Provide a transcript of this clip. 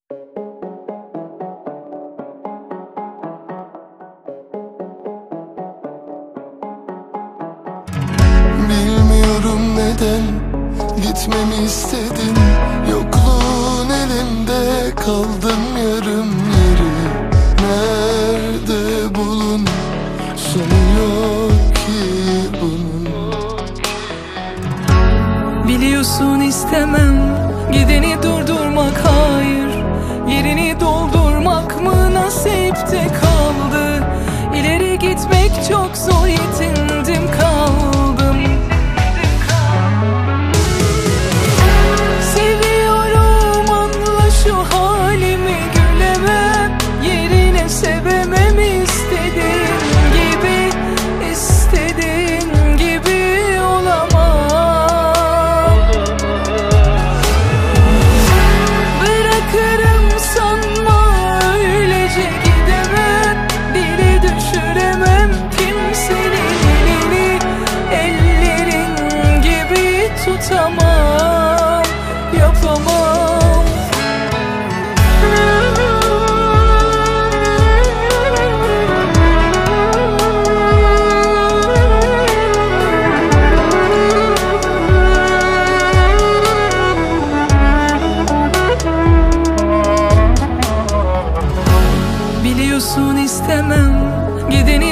Bilmiyorum neden gitmemi istedin. Yokluğun elimde kaldım yarım yeri. Nerede bulun, sonu yok ki bunun. Biliyorsun istemem gideni durdurmak, hayır. Yerini doldurmak mı nasipte kaldı? İleri gitmek çok zor, yetindim kaldım. Seviyorum, anla şu halimi, gülemem. Yerine sevemem, istediğin gibi, istediğin gibi olamam. Bırakırım sanma, öylece gidemem. Dili düşüremem kimsenin elini, ellerin gibi tutamam, yapamam. Biliyorsun istemem gideni